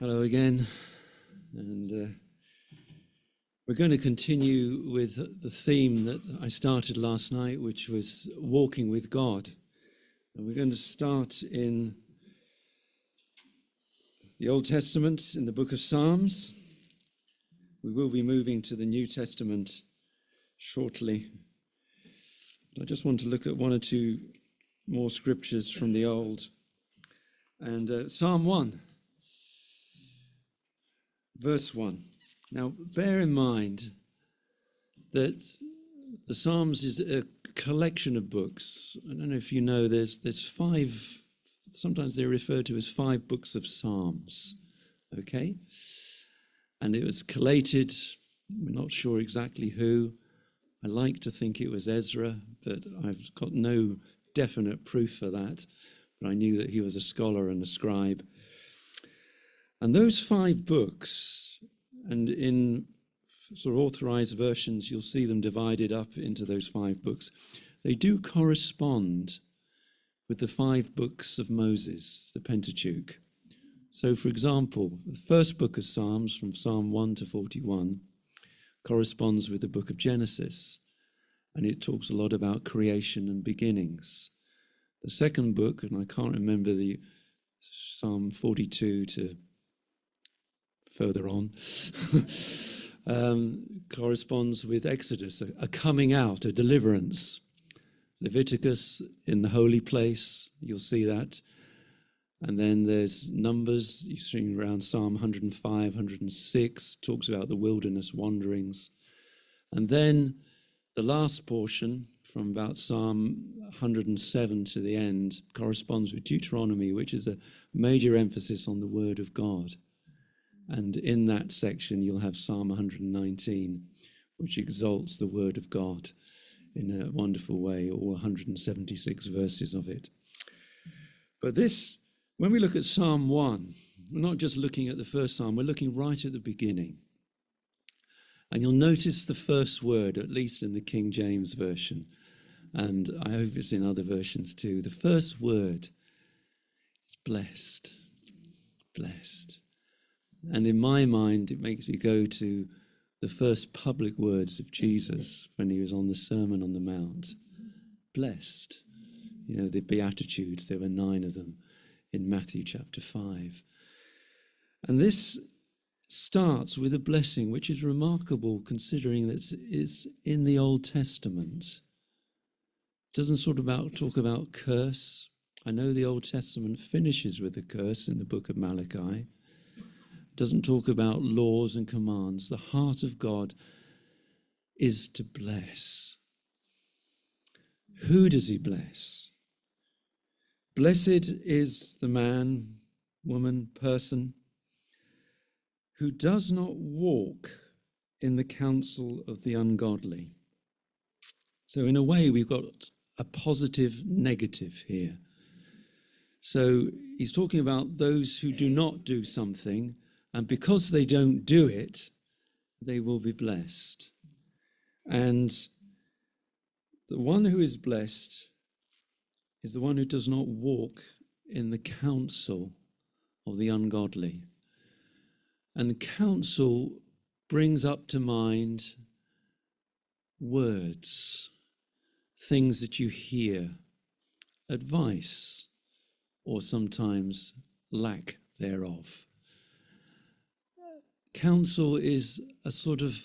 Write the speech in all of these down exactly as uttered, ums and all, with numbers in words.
Hello again, and uh, we're going to continue with the theme that I started last night, which was walking with God. And we're going to start in the Old Testament, in the book of Psalms. We will be moving to the New Testament shortly. But I just want to look at one or two more scriptures from the Old. And uh, Psalm one. Verse one. Now, bear in mind that the Psalms is a collection of books. I don't know if you know, there's there's five, sometimes they're referred to as five books of Psalms, okay? And it was collated, we're not sure exactly who. I like to think it was Ezra, but I've got no definite proof for that. But I knew that he was a scholar and a scribe. And those five books, and in sort of authorized versions, you'll see them divided up into those five books. They do correspond with the five books of Moses, the Pentateuch. So, for example, the first book of Psalms, from Psalm one to forty-one, corresponds with the book of Genesis, and it talks a lot about creation and beginnings. The second book, and I can't remember the Psalm forty-two to further on, um, corresponds with Exodus, a, a coming out, a deliverance. Leviticus in the holy place, you'll see that. And then there's Numbers, you see around Psalm one hundred five, one hundred six, talks about the wilderness wanderings. And then the last portion, from about Psalm one hundred seven to the end, corresponds with Deuteronomy, which is a major emphasis on the word of God. And in that section, you'll have Psalm one hundred nineteen, which exalts the word of God in a wonderful way, all one hundred seventy-six verses of it. But this, when we look at Psalm one, we're not just looking at the first psalm, we're looking right at the beginning. And you'll notice the first word, at least in the King James Version, and I hope it's in other versions too. The first word is blessed, blessed. And in my mind, it makes me go to the first public words of Jesus when he was on the Sermon on the Mount. Blessed. You know, the Beatitudes, there were nine of them in Matthew chapter five. And this starts with a blessing, which is remarkable considering that it's in the Old Testament. It doesn't sort of about, talk about curse. I know the Old Testament finishes with a curse in the book of Malachi. Doesn't talk about laws and commands. The heart of God is to bless. Who does he bless? Blessed is the man, woman, person who does not walk in the counsel of the ungodly. So in a way, we've got a positive negative here. So he's talking about those who do not do something, and because they don't do it, they will be blessed. And the one who is blessed is the one who does not walk in the counsel of the ungodly. And counsel brings up to mind words, things that you hear, advice, or sometimes lack thereof. Counsel is a sort of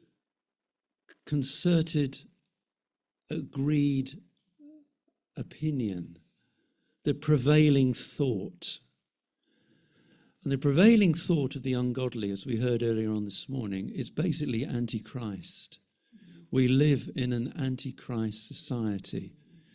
concerted, agreed opinion, the prevailing thought. And the prevailing thought of the ungodly, as we heard earlier on this morning, is basically antichrist. We live in an antichrist society.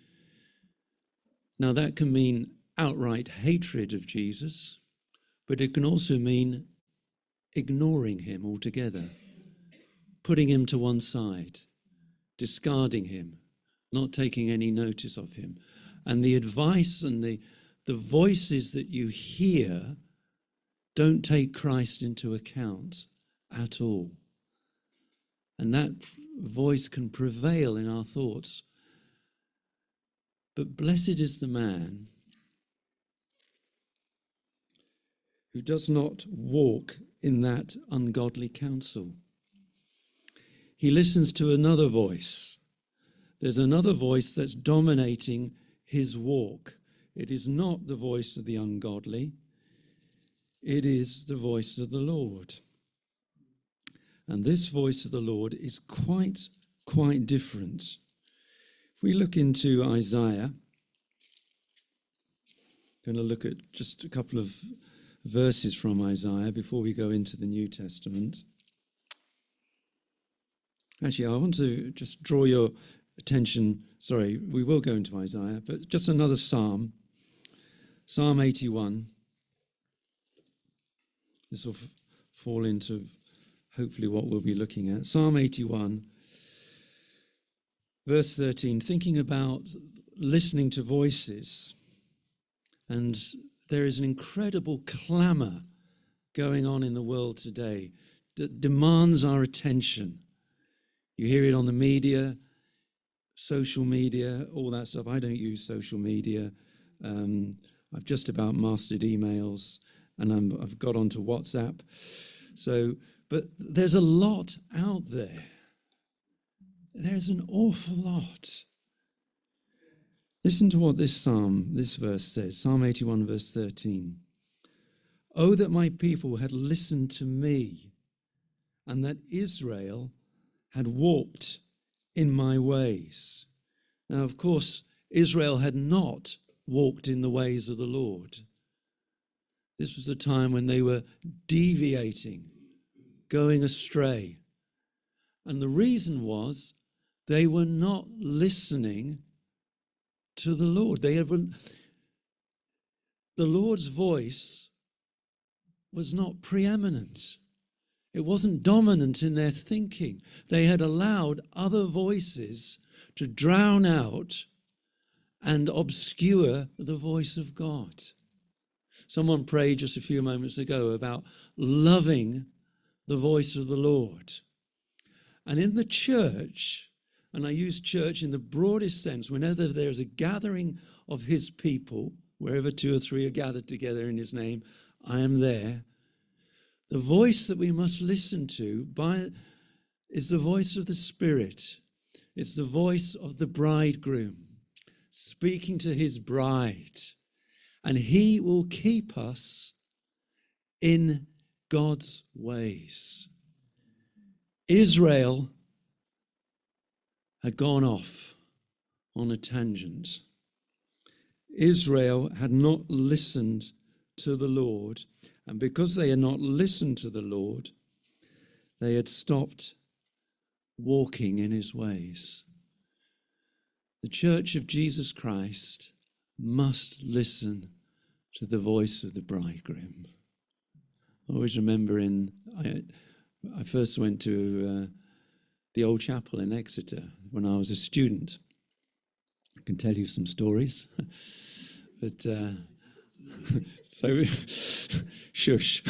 Now that can mean outright hatred of Jesus, but it can also mean ignoring him altogether, putting him to one side, discarding him, not taking any notice of him. And the advice and the, the voices that you hear don't take Christ into account at all. And that voice can prevail in our thoughts. But blessed is the man who does not walk in that ungodly counsel. He listens to another voice. There's another voice that's dominating his walk. It is not the voice of the ungodly. It is the voice of the Lord. And this voice of the Lord is quite, quite different. If we look into Isaiah, I'm going to look at just a couple of verses from Isaiah before we go into the New Testament. Actually, I want to just draw your attention, sorry, we will go into Isaiah, but just another psalm, Psalm eighty-one. This will f- fall into hopefully what we'll be looking at. Psalm eighty-one, verse thirteen, thinking about listening to voices. And there is an incredible clamour going on in the world today that demands our attention. You hear it on the media, social media, all that stuff. I don't use social media. Um, I've just about mastered emails, and I'm, I've got onto WhatsApp. So, but there's a lot out there. There's an awful lot. Listen to what this psalm, this verse says, Psalm eighty-one, verse thirteen. Oh, that my people had listened to me, and that Israel had walked in my ways. Now, of course, Israel had not walked in the ways of the Lord. This was a time when they were deviating, going astray. And the reason was they were not listening to the Lord. They had, the Lord's voice was not preeminent. It wasn't dominant in their thinking. They had allowed other voices to drown out and obscure the voice of God. Someone prayed just a few moments ago about loving the voice of the Lord. And in the church, and I use church in the broadest sense, whenever there's a gathering of his people, wherever two or three are gathered together in his name, I am there. The voice that we must listen to by is the voice of the Spirit. It's the voice of the bridegroom speaking to his bride. And he will keep us in God's ways. Israel had gone off on a tangent. Israel had not listened to the Lord, and because they had not listened to the Lord, they had stopped walking in his ways. The Church of Jesus Christ must listen to the voice of the bridegroom. I always remember in, I, I first went to uh, the old chapel in Exeter when I was a student. I can tell you some stories, but uh, so shush.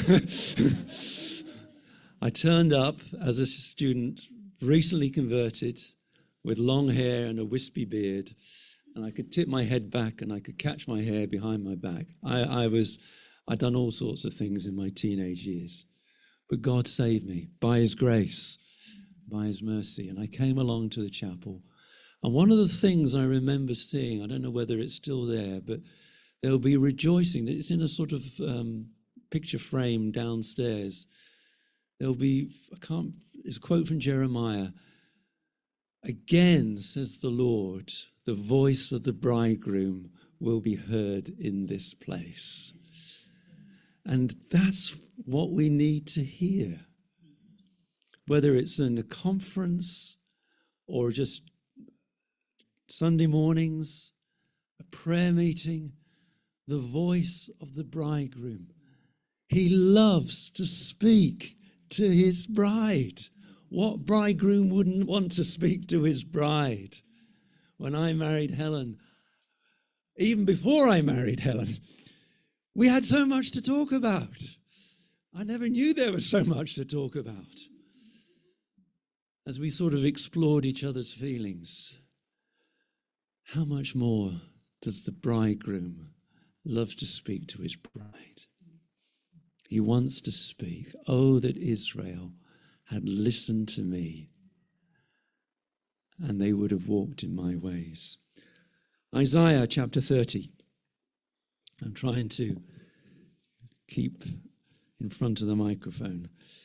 I turned up as a student, recently converted, with long hair and a wispy beard, and I could tip my head back and I could catch my hair behind my back. I, I was, I'd done all sorts of things in my teenage years, but God saved me by his grace, by his mercy, and I came along to the chapel. And one of the things I remember seeing, I don't know whether it's still there, but there'll be rejoicing. It's in a sort of um, picture frame downstairs. There'll be, I can't, it's a quote from Jeremiah. Again, says the Lord, the voice of the bridegroom will be heard in this place. And that's what we need to hear. Whether it's in a conference or just Sunday mornings, a prayer meeting, the voice of the bridegroom. He loves to speak to his bride. What bridegroom wouldn't want to speak to his bride? When I married Helen, even before I married Helen, we had so much to talk about. I never knew there was so much to talk about. As we sort of explored each other's feelings, how much more does the bridegroom love to speak to his bride? He wants to speak. Oh, that Israel had listened to me, and they would have walked in my ways. Isaiah chapter thirty. I'm trying to keep in front of the microphone.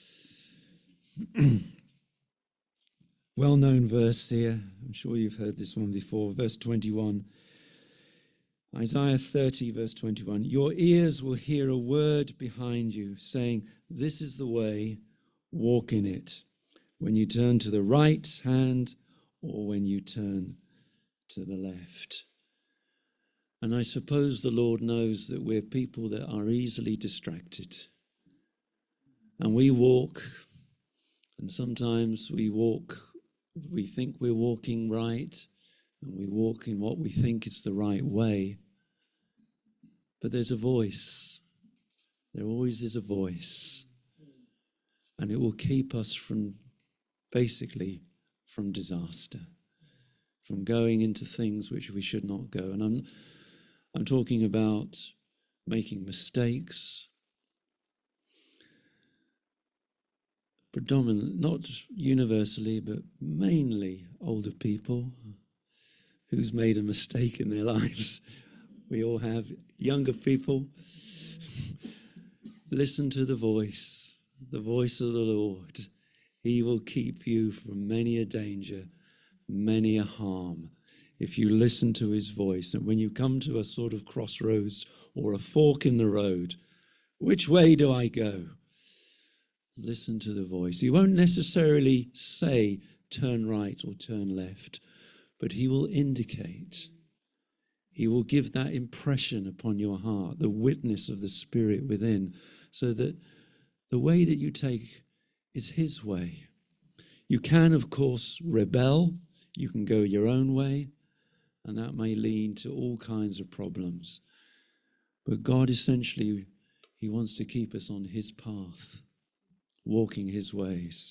Well-known verse here. I'm sure you've heard this one before. Verse twenty-one. Isaiah thirty, verse twenty-one. Your ears will hear a word behind you saying, this is the way, walk in it. When you turn to the right hand or when you turn to the left. And I suppose the Lord knows that we're people that are easily distracted. And we walk, and sometimes we walk, we think we're walking right, and we walk in what we think is the right way. But there's a voice. There always is a voice. And it will keep us from, basically, from disaster, from going into things which we should not go. And I'm, I'm talking about making mistakes, predominantly, not universally, but mainly older people who's made a mistake in their lives. We all have. Younger people, listen to the voice, the voice of the Lord. He will keep you from many a danger, many a harm, if you listen to his voice. And when you come to a sort of crossroads or a fork in the road, which way do I go? Listen to the voice. He won't necessarily say turn right or turn left, but he will indicate. He will give that impression upon your heart, the witness of the Spirit within, so that the way that you take is his way. You can, of course, rebel. You can go your own way, and that may lead to all kinds of problems. But God, essentially, he wants to keep us on his path, walking his ways.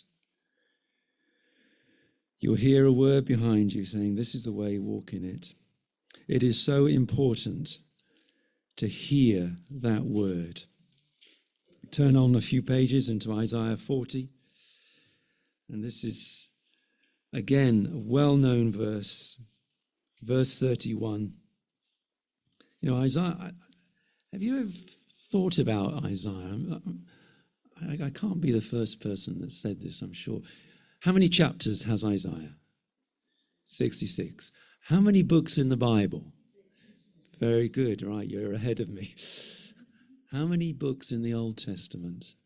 You'll hear a word behind you saying, this is the way, walk in it. It is so important to hear that word. Turn on a few pages into Isaiah forty. And this is, again, a well-known verse, verse thirty-one. You know, Isaiah, have you ever thought about Isaiah? I, I can't be the first person that said this, I'm sure. How many chapters has Isaiah? sixty-six. How many books in the Bible? Very good, right, you're ahead of me. How many books in the Old Testament?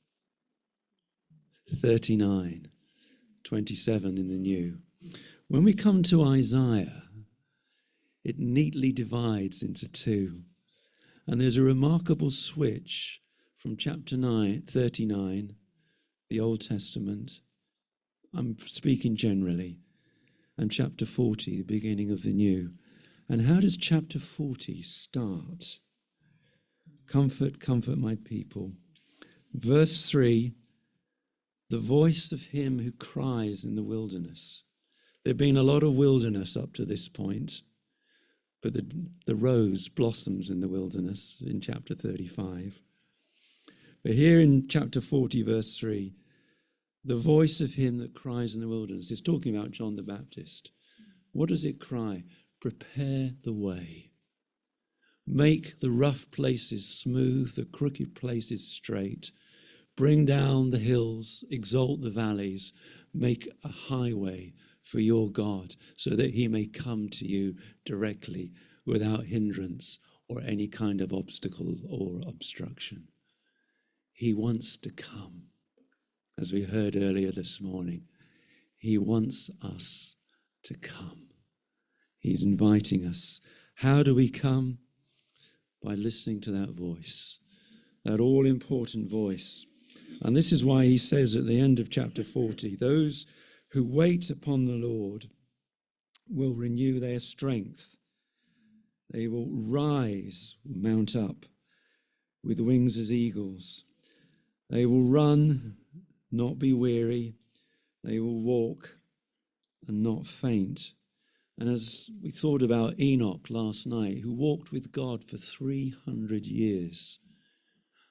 thirty-nine, twenty-seven in the New. When we come to Isaiah, it neatly divides into two. And there's a remarkable switch from chapter nine, thirty-nine, the Old Testament. I'm speaking generally. And chapter forty, the beginning of the New. And how does chapter forty start? Comfort, comfort my people. Verse three, the voice of him who cries in the wilderness. There have been a lot of wilderness up to this point, but the, the rose blossoms in the wilderness in chapter thirty-five. But here in chapter forty, verse three, the voice of him that cries in the wilderness. It's talking about John the Baptist. What does it cry? Prepare the way. Make the rough places smooth, the crooked places straight. Bring down the hills, exalt the valleys. Make a highway for your God so that he may come to you directly without hindrance or any kind of obstacle or obstruction. He wants to come. As we heard earlier this morning, he wants us to come. He's inviting us. How do we come? By listening to that voice, that all-important voice. And this is why he says at the end of chapter forty, those who wait upon the Lord will renew their strength. They will rise, mount up with wings as eagles. They will run, not be weary. They will walk and not faint. And as we thought about Enoch last night, who walked with God for three hundred years,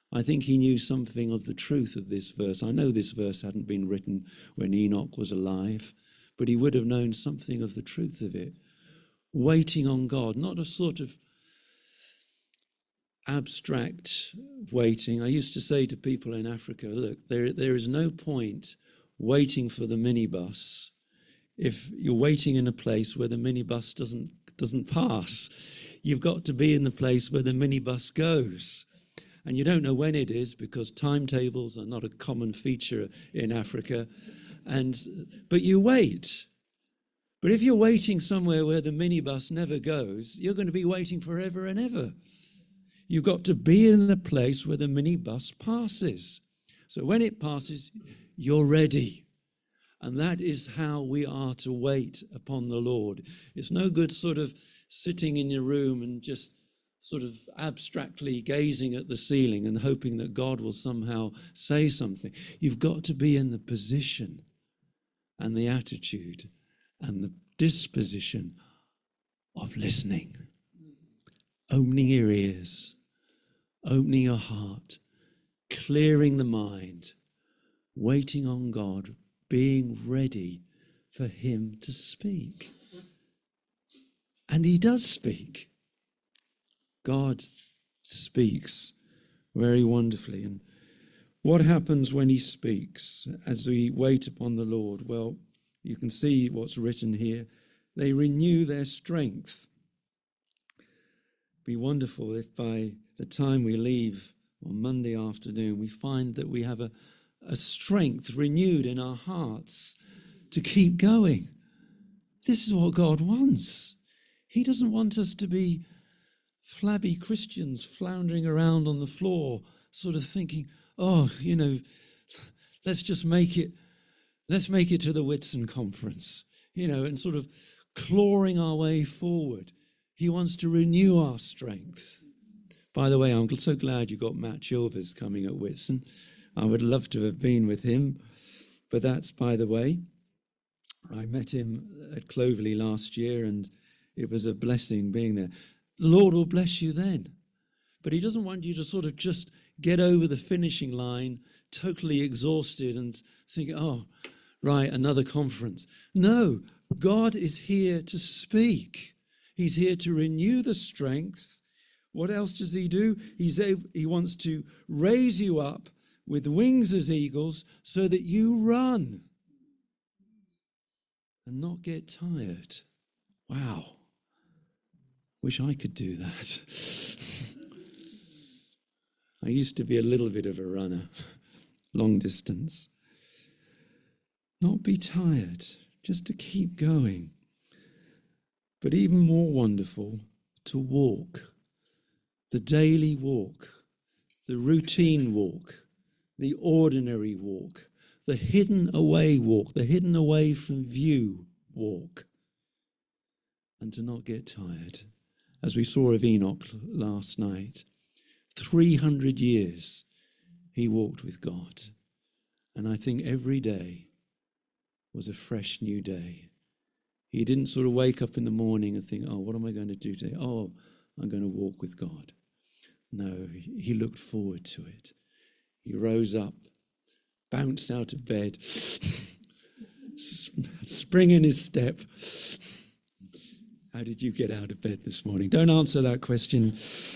I think he knew something of the truth of this verse. I know this verse hadn't been written when Enoch was alive, but he would have known something of the truth of it. Waiting on God, not a sort of abstract waiting. I used to say to people in Africa, look, there there is no point waiting for the minibus if you're waiting in a place where the minibus doesn't doesn't pass. You've got to be in the place where the minibus goes. And you don't know when it is, because timetables are not a common feature in Africa. And but you wait. But if you're waiting somewhere where the minibus never goes, you're going to be waiting forever and ever. You've got to be in the place where the minibus passes. So when it passes, you're ready. And that is how we are to wait upon the Lord. It's no good sort of sitting in your room and just sort of abstractly gazing at the ceiling and hoping that God will somehow say something. You've got to be in the position and the attitude and the disposition of listening, opening your ears, opening your heart, clearing the mind, waiting on God, being ready for him to speak. And he does speak. God speaks very wonderfully. And what happens when he speaks as we wait upon the Lord? Well, you can see what's written here. They renew their strength. It'd be wonderful if by the time we leave on Monday afternoon, we find that we have a, a strength renewed in our hearts to keep going. This is what God wants. He doesn't want us to be flabby Christians floundering around on the floor, sort of thinking, oh, you know, let's just make it, let's make it to the Whitsun conference, you know, and sort of clawing our way forward. He wants to renew our strength. By the way, I'm so glad you got Matt Chilvers coming at Whitsun. I would love to have been with him, but that's by the way. I met him at Clovelly last year, and it was a blessing being there. The Lord will bless you then. But he doesn't want you to sort of just get over the finishing line totally exhausted and think, oh, right, another conference. No, God is here to speak. He's here to renew the strength. What else does he do? He's able, he wants to raise you up with wings as eagles so that you run and not get tired. Wow. Wish I could do that. I used to be a little bit of a runner, long distance. Not be tired, just to keep going. But even more wonderful, to walk. The daily walk, the routine walk, the ordinary walk, the hidden away walk, the hidden away from view walk. And to not get tired. As we saw of Enoch last night, three hundred years he walked with God. And I think every day was a fresh new day. He didn't sort of wake up in the morning and think, oh, what am I going to do today? Oh, I'm going to walk with God. No, he looked forward to it. He rose up, bounced out of bed, spring in his step. How did you get out of bed this morning? Don't answer that question.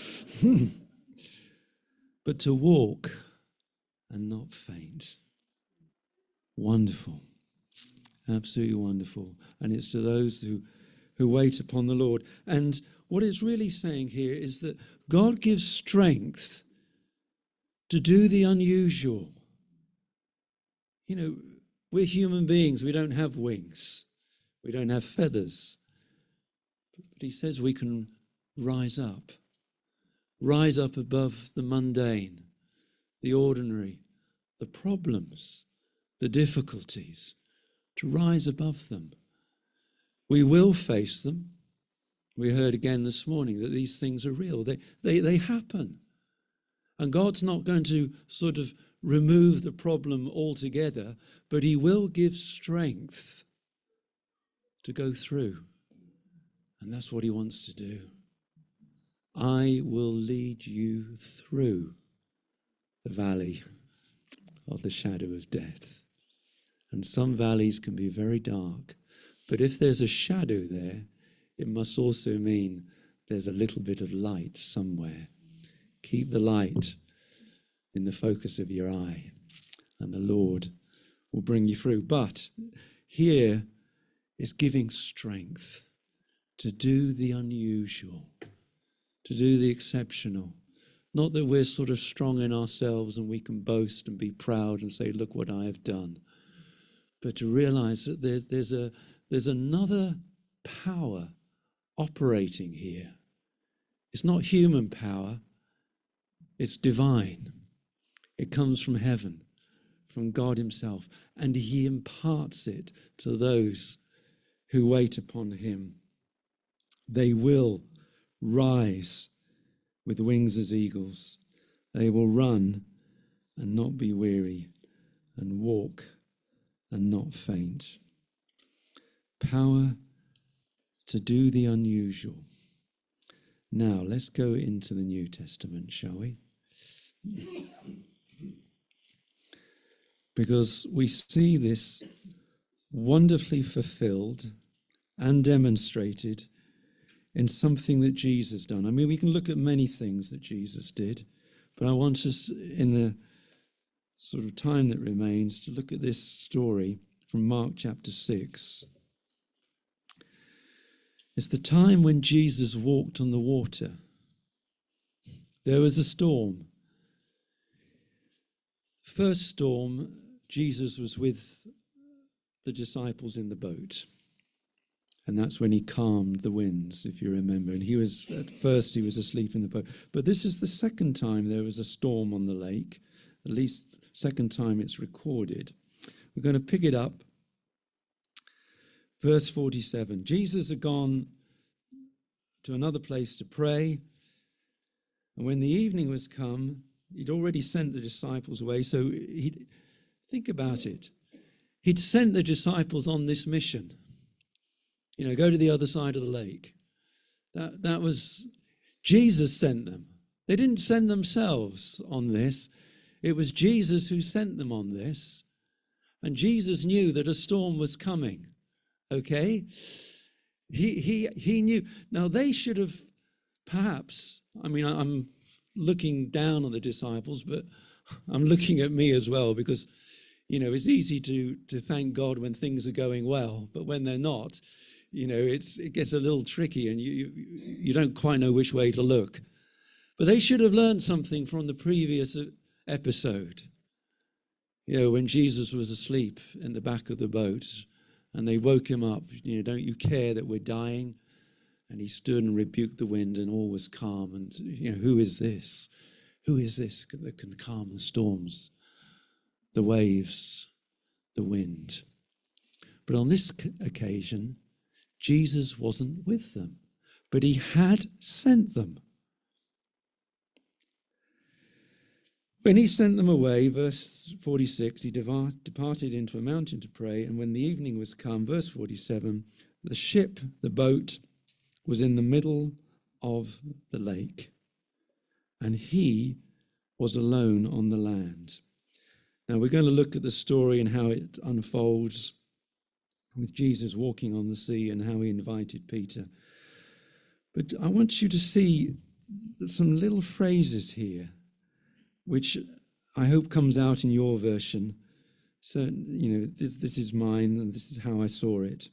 But to walk and not faint. Wonderful. Absolutely wonderful. And it's to those who, who wait upon the Lord. And what it's really saying here is that God gives strength to do the unusual. You know, we're human beings. We don't have wings. We don't have feathers. But he says we can rise up, rise up above the mundane, the ordinary, the problems, the difficulties, to rise above them. We will face them. We heard again this morning that these things are real. They, they, they happen. And God's not going to sort of remove the problem altogether, but he will give strength to go through. And that's what he wants to do. I will lead you through the valley of the shadow of death. And some valleys can be very dark. But if there's a shadow there, it must also mean there's a little bit of light somewhere. Keep the light in the focus of your eye, and the Lord will bring you through. But here is giving strength to do the unusual, to do the exceptional. Not that we're sort of strong in ourselves and we can boast and be proud and say, look what I have done. But to realize that there's, there's, a, there's another power operating here. It's not human power, it's divine. It comes from heaven, from God himself, and he imparts it to those who wait upon him. They will rise with wings as eagles. They will run and not be weary, and walk and not faint. Power to do the unusual. Now, let's go into the New Testament, shall we? Because we see this wonderfully fulfilled and demonstrated in something that Jesus done. I mean, we can look at many things that Jesus did, but I want us, in the sort of time that remains, to look at this story from Mark chapter six. It's the time when Jesus walked on the water. There was a storm. First storm, Jesus was with the disciples in the boat. And that's when he calmed the winds, if you remember. And he was, at first he was asleep in the boat. But this is the second time there was a storm on the lake. At least second time it's recorded. We're going to pick it up. Verse forty-seven. Jesus had gone to another place to pray. And when the evening was come, he'd already sent the disciples away. So he'd, think about it. He'd sent the disciples on this mission. You know, go to the other side of the lake. That, that was, Jesus sent them. They didn't send themselves on this. It was Jesus who sent them on this. And Jesus knew that a storm was coming. Okay? He, he, he knew. Now, they should have perhaps, I mean, I'm looking down on the disciples, but I'm looking at me as well, because, you know, it's easy to, to thank God when things are going well, but when they're not, you know, it's, it gets a little tricky and you, you, you don't quite know which way to look. But they should have learned something from the previous episode. You know, when Jesus was asleep in the back of the boat and they woke him up, you know, don't you care that we're dying? And he stood and rebuked the wind and all was calm. And, you know, who is this? Who is this that can calm the storms, the waves, the wind? But on this occasion, Jesus wasn't with them, but he had sent them. When he sent them away, verse forty-six, he departed into a mountain to pray, and when the evening was come, verse forty-seven, the ship, the boat, was in the middle of the lake, and he was alone on the land. Now we're going to look at the story and how it unfolds with Jesus walking on the sea and how he invited Peter. But I want you to see some little phrases here, which I hope comes out in your version. So, you know, this, this is mine and this is how I saw it.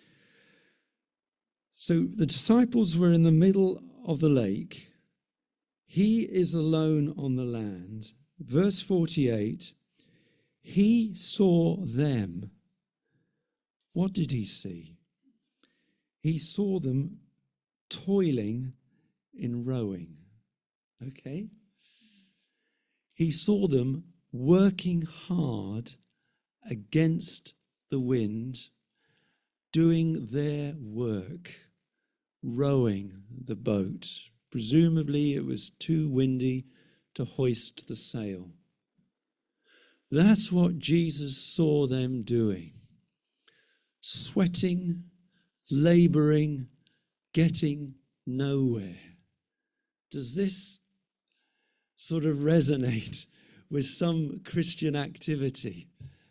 So the disciples were in the middle of the lake. He is alone on the land. Verse forty-eight, he saw them. What did he see? He saw them toiling in rowing. Okay? He saw them working hard against the wind, doing their work, rowing the boat. Presumably it was too windy to hoist the sail. That's what Jesus saw them doing. Sweating, laboring, getting nowhere. Does this sort of resonate with some Christian activity.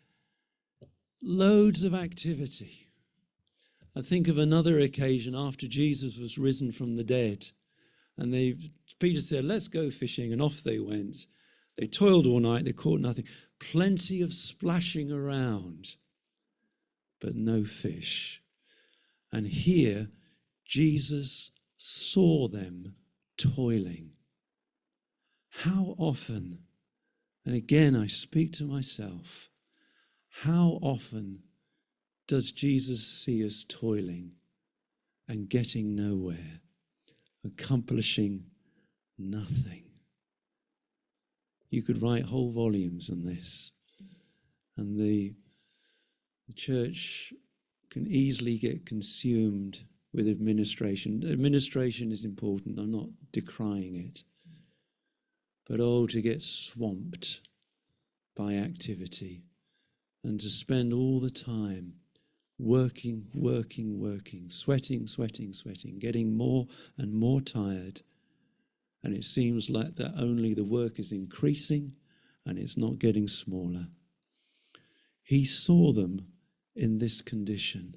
Loads of activity. I think of another occasion after Jesus was risen from the dead. And they, Peter said, let's go fishing. And off they went. They toiled all night. They caught nothing. Plenty of splashing around, but no fish. And here, Jesus saw them toiling. How often, and again I speak to myself, how often does Jesus see us toiling and getting nowhere, accomplishing nothing? You could write whole volumes on this, and the, the church can easily get consumed with administration. Administration is important. I'm not decrying it. But oh, to get swamped by activity and to spend all the time working, working, working, sweating, sweating, sweating, getting more and more tired. And it seems like that only the work is increasing and it's not getting smaller. He saw them in this condition.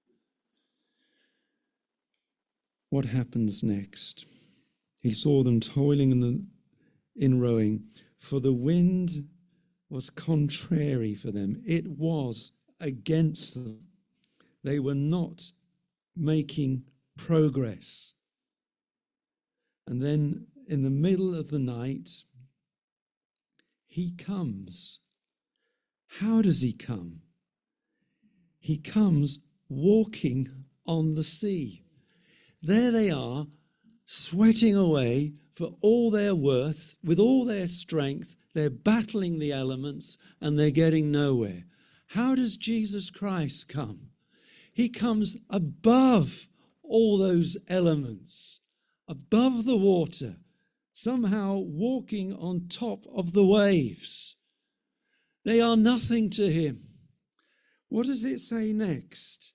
What happens next? He saw them toiling in, the, in rowing, for the wind was contrary for them. It was against them. They were not making progress. And then in the middle of the night, he comes. How does he come? He comes walking on the sea. There they are, sweating away for all their worth, with all their strength. They're battling the elements and they're getting nowhere. How does Jesus Christ come? He comes above all those elements, above the water, somehow walking on top of the waves. They are nothing to him. What does it say next?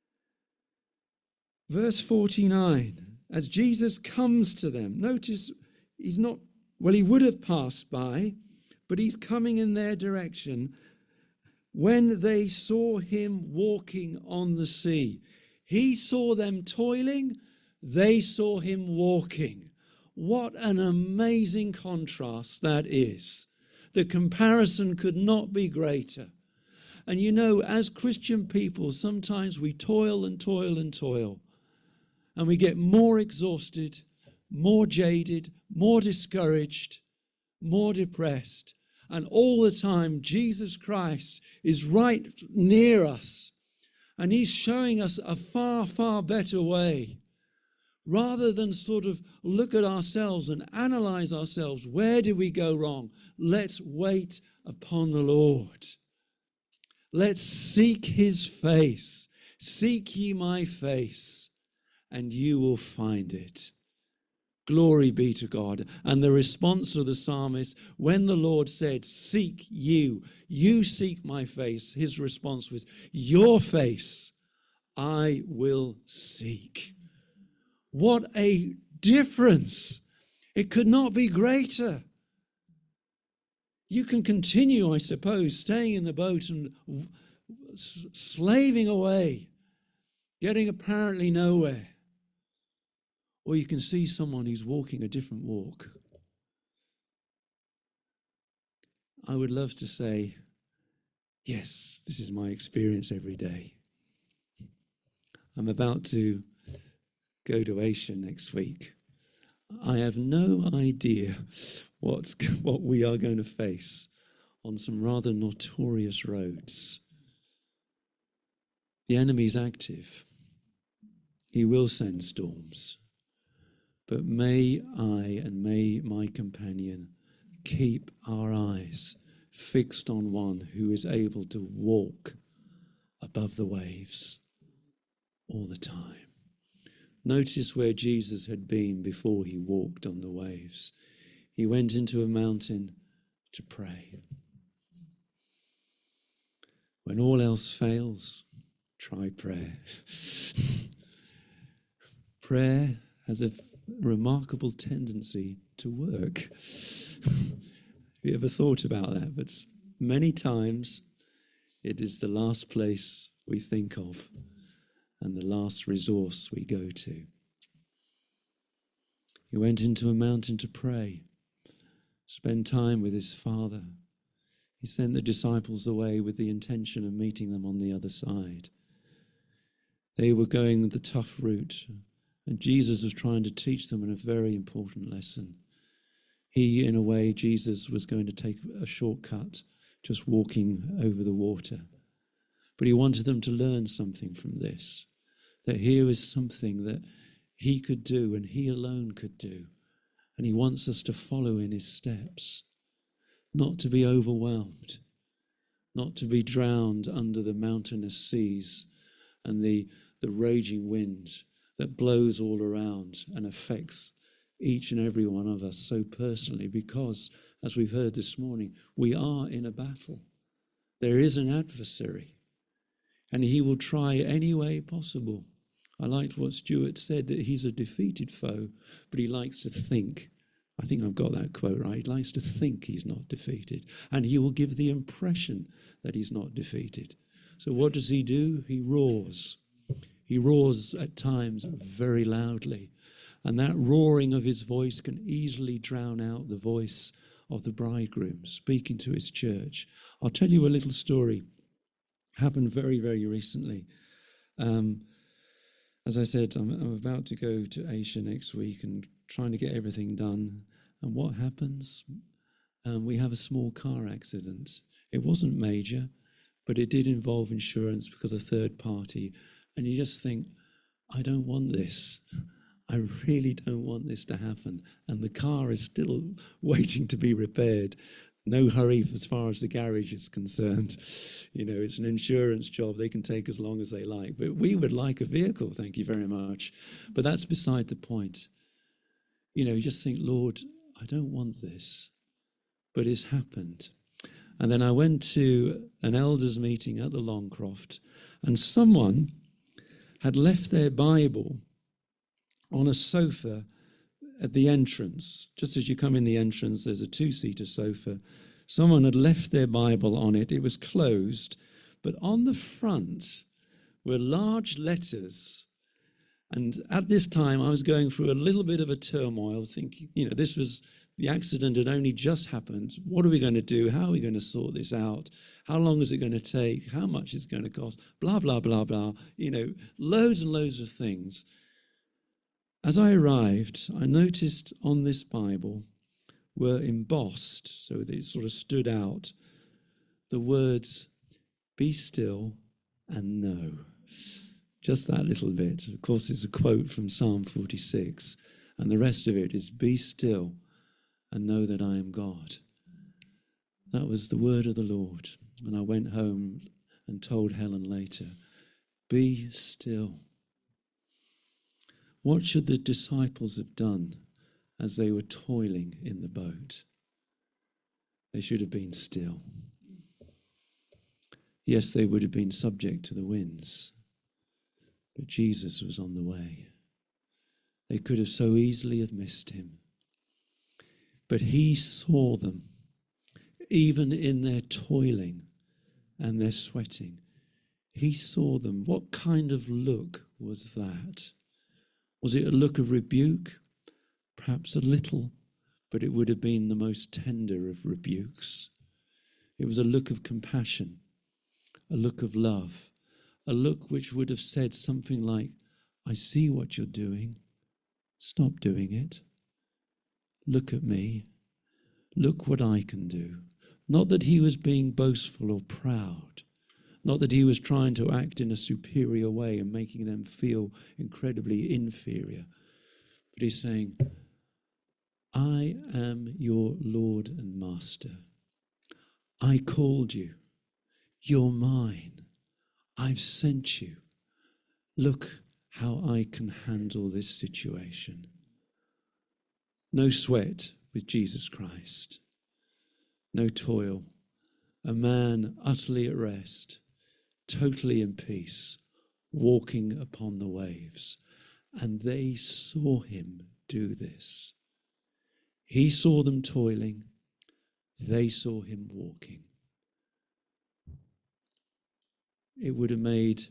Verse forty-nine, as Jesus comes to them, notice he's not, well, he would have passed by, but he's coming in their direction. When they saw him walking on the sea, he saw them toiling, they saw him walking. What an amazing contrast that is. The comparison could not be greater. And you know, as Christian people, sometimes we toil and toil and toil. And we get more exhausted, more jaded, more discouraged, more depressed. And all the time, Jesus Christ is right near us. And he's showing us a far, far better way. Rather than sort of look at ourselves and analyze ourselves, where did we go wrong? Let's wait upon the Lord. Let's seek his face. Seek ye my face, and you will find it. Glory be to God. And the response of the psalmist, when the Lord said, seek you, you seek my face, his response was, your face I will seek. What a difference. It could not be greater. You can continue, I suppose, staying in the boat and slaving away, getting apparently nowhere. Or you can see someone who's walking a different walk. I would love to say, yes, this is my experience every day. I'm about to go to Asia next week. I have no idea what's, what we are going to face on some rather notorious roads. The enemy's active. He will send storms. But may I and may my companion keep our eyes fixed on one who is able to walk above the waves all the time. Notice where Jesus had been before he walked on the waves. He went into a mountain to pray. When all else fails, try prayer. Prayer has a remarkable tendency to work. Have you ever thought about that? But many times it is the last place we think of and the last resource we go to. He went into a mountain to pray, spend time with his Father. He sent the disciples away with the intention of meeting them on the other side. They were going the tough route, and Jesus was trying to teach them a very important lesson. He, in a way, Jesus was going to take a shortcut, just walking over the water. But he wanted them to learn something from this, that here is something that he could do and he alone could do. And he wants us to follow in his steps, not to be overwhelmed, not to be drowned under the mountainous seas and the, the raging wind that blows all around and affects each and every one of us so personally, because, as we've heard this morning, we are in a battle. There is an adversary, and he will try any way possible. I liked what Stuart said, that he's a defeated foe, but he likes to think. I think I've got that quote right. He likes to think he's not defeated, and he will give the impression that he's not defeated. So what does he do? He roars. He roars at times very loudly, and that roaring of his voice can easily drown out the voice of the bridegroom speaking to his church. I'll tell you a little story. Happened very, very recently. Um, as I said, I'm, I'm about to go to Asia next week and trying to get everything done. And what happens? Um, we have a small car accident. It wasn't major, but it did involve insurance because of third party. And you just think, I don't want this. I really don't want this to happen. And the car is still waiting to be repaired. No hurry as far as the garage is concerned. You know, it's an insurance job. They can take as long as they like. But we would like a vehicle, thank you very much. But that's beside the point. You know, you just think, Lord, I don't want this. But it's happened. And then I went to an elders meeting at the Longcroft, and someone had left their Bible on a sofa at the entrance. Just as you come in the entrance, there's a two-seater sofa. Someone had left their Bible on it. It was closed, but on the front were large letters. And at this time, I was going through a little bit of a turmoil, thinking, you know, this was, the accident had only just happened. What are we going to do? How are we going to sort this out? How long is it going to take? How much is it going to cost? Blah, blah, blah, blah. You know, loads and loads of things. As I arrived, I noticed on this Bible were embossed, so they sort of stood out, the words, be still and know. Just that little bit. Of course, it's a quote from Psalm forty-six, and the rest of it is, be still and know that I am God. That was the word of the Lord. And I went home and told Helen later, be still. What should the disciples have done as they were toiling in the boat? They should have been still. Yes, they would have been subject to the winds, but Jesus was on the way. They could have so easily have missed him. But he saw them, even in their toiling and their sweating. He saw them. What kind of look was that? Was it a look of rebuke? Perhaps a little, but it would have been the most tender of rebukes. It was a look of compassion, a look of love, a look which would have said something like, I see what you're doing. Stop doing it. Look at me. Look what I can do. Not that he was being boastful or proud. Not that he was trying to act in a superior way and making them feel incredibly inferior. But he's saying, I am your Lord and Master. I called you. You're mine. I've sent you. Look how I can handle this situation. No sweat with Jesus Christ. No toil. A man utterly at rest, totally in peace, walking upon the waves. And they saw him do this. He saw them toiling. they saw him walking. It would have made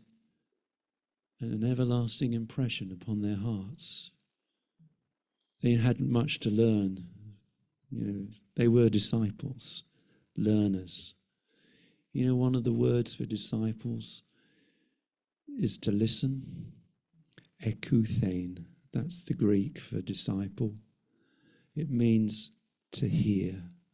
an everlasting impression upon their hearts. They hadn't much to learn. You know, they were disciples, learners. You know, one of the words for disciples is to listen. Ekouthein, that's the Greek for disciple. It means to hear.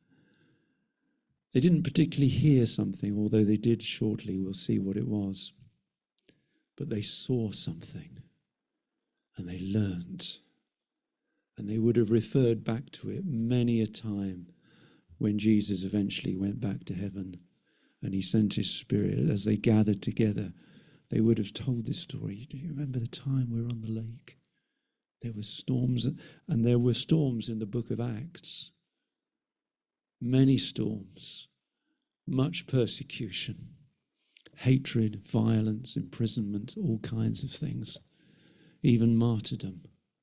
They didn't particularly hear something, although they did shortly. We'll see what it was. But they saw something, and they learned. And they would have referred back to it many a time when Jesus eventually went back to heaven and he sent his Spirit. As they gathered together, they would have told this story. Do you remember the time we were on the lake? There were storms, and there were storms in the book of Acts. Many storms, much persecution, hatred, violence, imprisonment, all kinds of things, even martyrdom.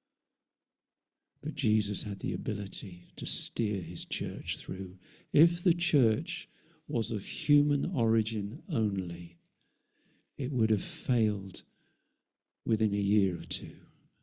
But Jesus had the ability to steer his church through. If the church was of human origin only, it would have failed within a year or two.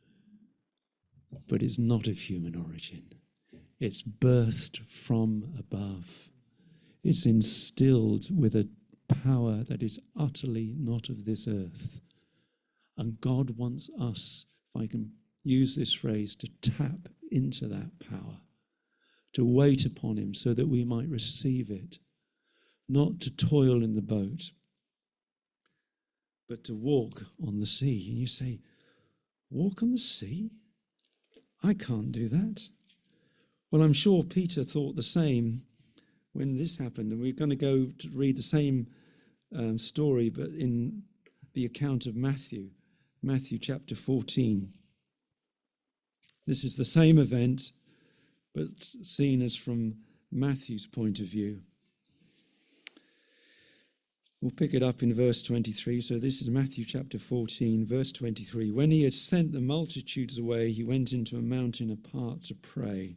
But it's not of human origin. It's birthed from above. It's instilled with a power that is utterly not of this earth. And God wants us, if I can use this phrase, to tap into that power, to wait upon him so that we might receive it, not to toil in the boat, but to walk on the sea. And you say, walk on the sea? I can't do that. Well, I'm sure Peter thought the same when this happened. And we're going to go to read the same um, story, but in the account of Matthew, Matthew chapter fourteen. This is the same event, but seen as from Matthew's point of view. We'll pick it up in verse twenty-three. So this is Matthew chapter fourteen, verse twenty-three. When he had sent the multitudes away, he went into a mountain apart to pray.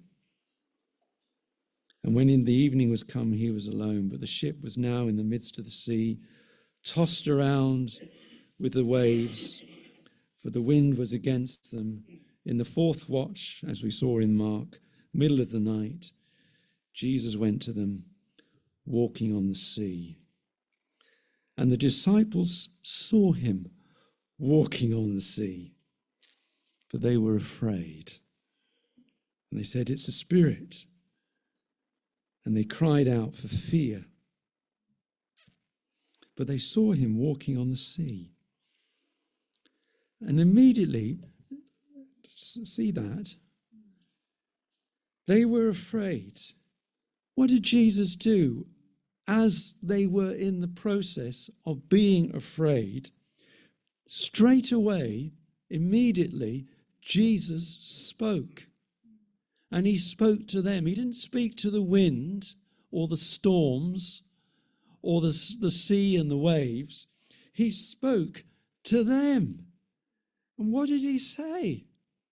And when in the evening was come, he was alone. But the ship was now in the midst of the sea, tossed around with the waves, for the wind was against them. In the fourth watch, as we saw in Mark, middle of the night, Jesus went to them, walking on the sea. And the disciples saw him walking on the sea, but they were afraid. And they said, "It's a spirit." And they cried out for fear. But they saw him walking on the sea. And immediately, see that? They were afraid. What did Jesus do? As they were in the process of being afraid, straight away, immediately, Jesus spoke. And he spoke to them. He didn't speak to the wind or the storms or the, the sea and the waves. He spoke to them. And what did he say?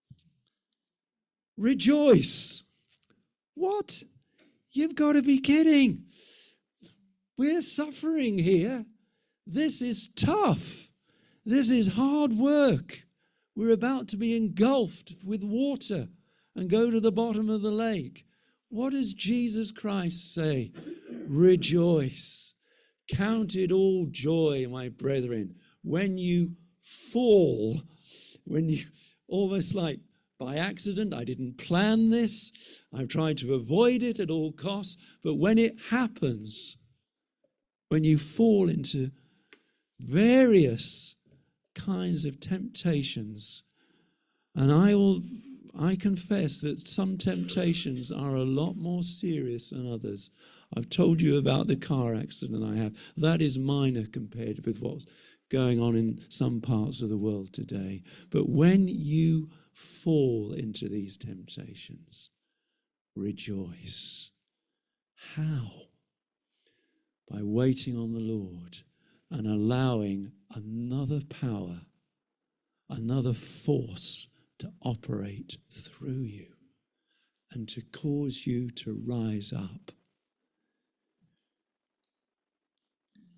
Rejoice. What? You've got to be kidding. We're suffering here. This is tough. This is hard work. We're about to be engulfed with water and go to the bottom of the lake. What does Jesus Christ say? Rejoice. Count it all joy, my brethren, when you fall, when you, almost like by accident, I didn't plan this, I've tried to avoid it at all costs, but when it happens, when you fall into various kinds of temptations, and I will I confess that some temptations are a lot more serious than others. I've told you about the car accident I have. That is minor compared with what's going on in some parts of the world today. But when you fall into these temptations, rejoice. How? By waiting on the Lord and allowing another power, another force to operate through you and to cause you to rise up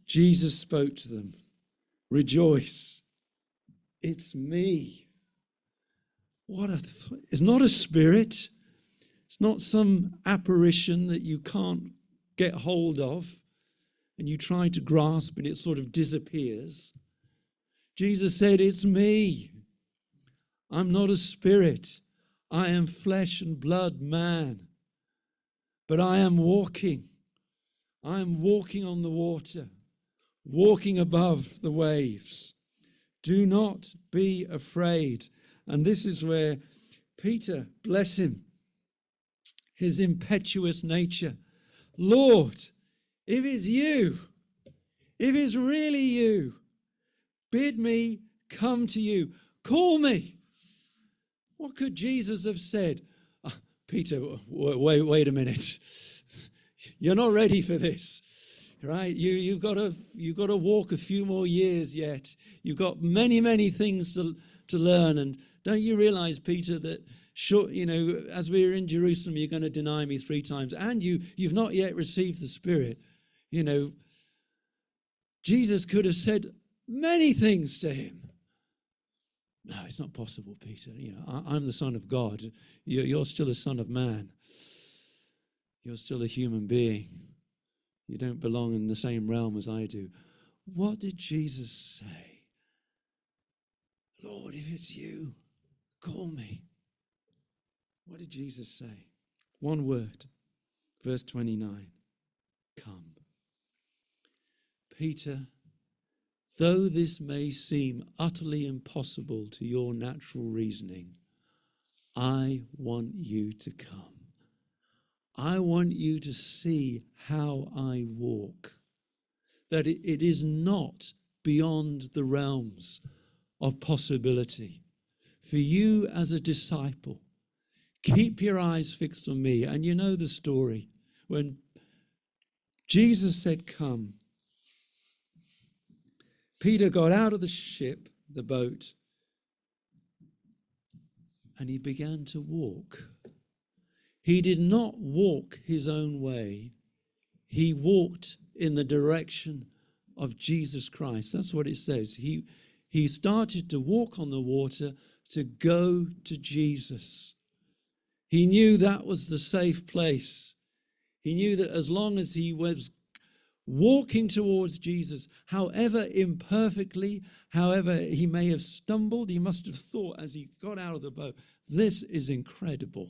Jesus spoke to them, rejoice, it's me. What a, th- it's not a spirit. It's not some apparition that you can't get hold of and you try to grasp and it sort of disappears. Jesus said, it's me. I'm not a spirit. I am flesh and blood man. But I am walking. I am walking on the water, walking above the waves. Do not be afraid. And this is where Peter, bless him, his impetuous nature. Lord, if it's you, if it's really you, bid me come to you. Call me. What could Jesus have said? Oh, Peter, wait, wait a minute. You're not ready for this, right? You, you've got to, you've got to walk a few more years yet. You've got many, many things to, to learn. And don't you realize, Peter, that sure, you know, as we're in Jerusalem, you're going to deny me three times, and you, you've not yet received the Spirit. You know, Jesus could have said many things to him. No, it's not possible, Peter. You know, I, I'm the Son of God. You're, you're still a son of man. You're still a human being. You don't belong in the same realm as I do. What did Jesus say? Lord, if it's you, call me. What did Jesus say? One word, verse twenty-nine, come. Peter, though this may seem utterly impossible to your natural reasoning, I want you to come. I want you to see how I walk, that it, it is not beyond the realms of possibility. For you as a disciple, keep your eyes fixed on me. And you know the story. When Jesus said, come, Peter got out of the ship, the boat, and he began to walk. He did not walk his own way. He walked in the direction of Jesus Christ. That's what it says. He, he started to walk on the water to go to Jesus. He knew that was the safe place. He knew that as long as he was walking towards Jesus, however imperfectly, however he may have stumbled, he must have thought as he got out of the boat, this is incredible.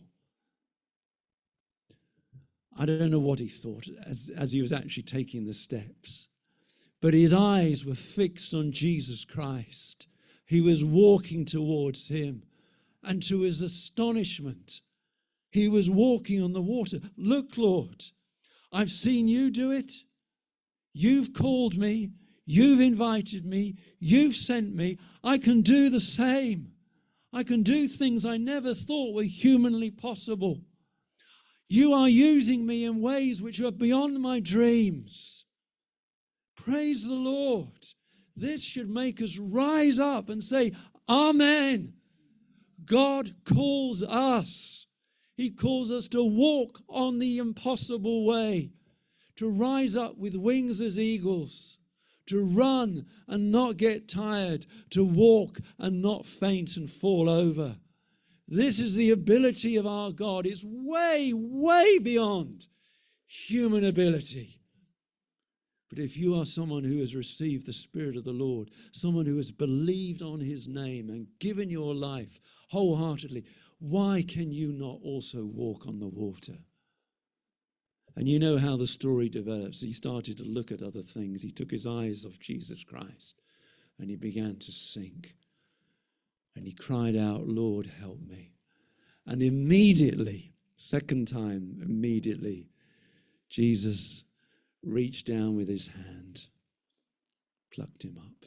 I don't know what he thought as, as he was actually taking the steps, but his eyes were fixed on Jesus Christ. He was walking towards him, and to his astonishment, he was walking on the water. Look, Lord, I've seen you do it. You've called me. You've invited me. You've sent me. I can do the same. I can do things I never thought were humanly possible. You are using me in ways which are beyond my dreams. Praise the Lord. This should make us rise up and say, Amen. God calls us. He calls us to walk on the impossible way, to rise up with wings as eagles, to run and not get tired, to walk and not faint and fall over. This is the ability of our God. It's way, way beyond human ability. But if you are someone who has received the Spirit of the Lord, someone who has believed on his name and given your life wholeheartedly, why can you not also walk on the water? And you know how the story develops. He started to look at other things. He took his eyes off Jesus Christ and he began to sink. And he cried out, Lord, help me. And immediately, second time, immediately, Jesus reached down with his hand, plucked him up.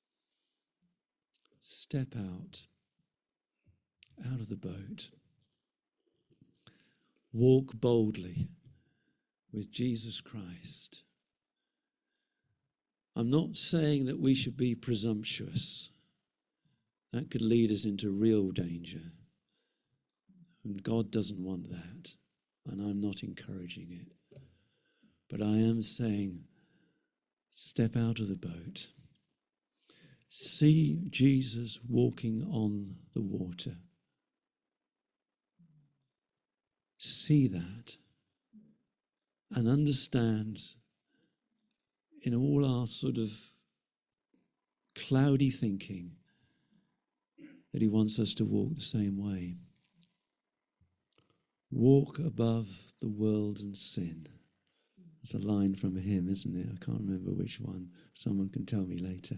Step out, out of the boat. Walk boldly with Jesus Christ. I'm not saying that we should be presumptuous. That could lead us into real danger. And God doesn't want that. And I'm not encouraging it. But I am saying, Step out of the boat. See Jesus walking on the water. See that and understand in all our sort of cloudy thinking that he wants us to walk the same way. Walk above the world and sin. It's a line from a hymn, isn't it? I can't remember which one. Someone can tell me later.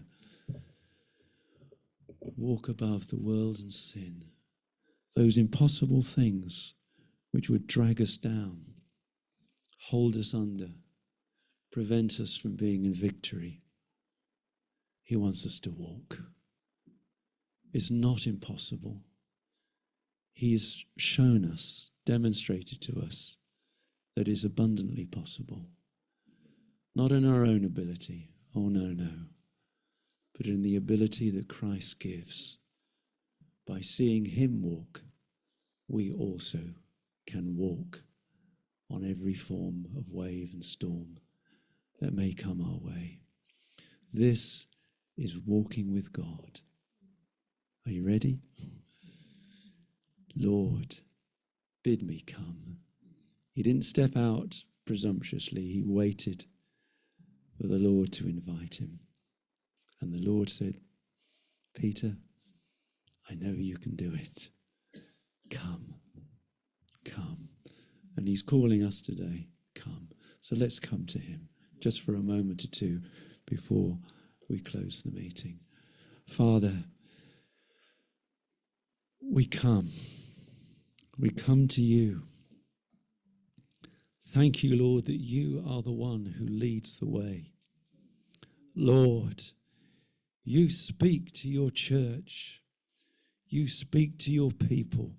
Walk above the world and sin. Those impossible things which would drag us down, hold us under, prevent us from being in victory. He wants us to walk. It's not impossible. He has shown us, demonstrated to us, that is abundantly possible. Not in our own ability, oh no, no, but in the ability that Christ gives. By seeing him walk, we also can walk on every form of wave and storm that may come our way. This is walking with God. Are you ready? Lord, bid me come. He didn't step out presumptuously. He waited for the Lord to invite him. And the Lord said, Peter, I know you can do it. Come, come. And he's calling us today, come. So let's come to him just for a moment or two before we close the meeting. Father, we come. We come to you. Thank you, Lord, that you are the one who leads the way. Lord, you speak to your church. You speak to your people.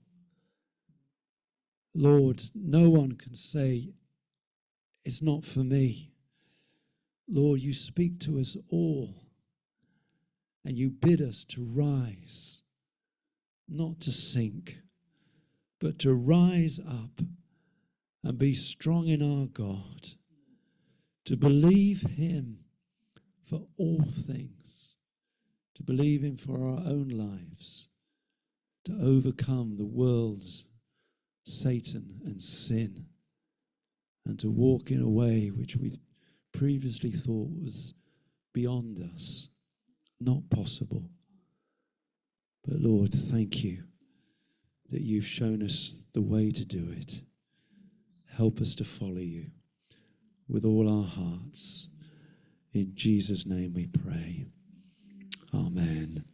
Lord, no one can say, it's not for me. Lord, you speak to us all, and you bid us to rise, not to sink, but to rise up and be strong in our God, to believe him for all things, to believe him for our own lives, to overcome the world's Satan and sin, and to walk in a way which we previously thought was beyond us, not possible. But Lord, thank you that you've shown us the way to do it. Help us to follow you with all our hearts. In Jesus' name we pray. Amen.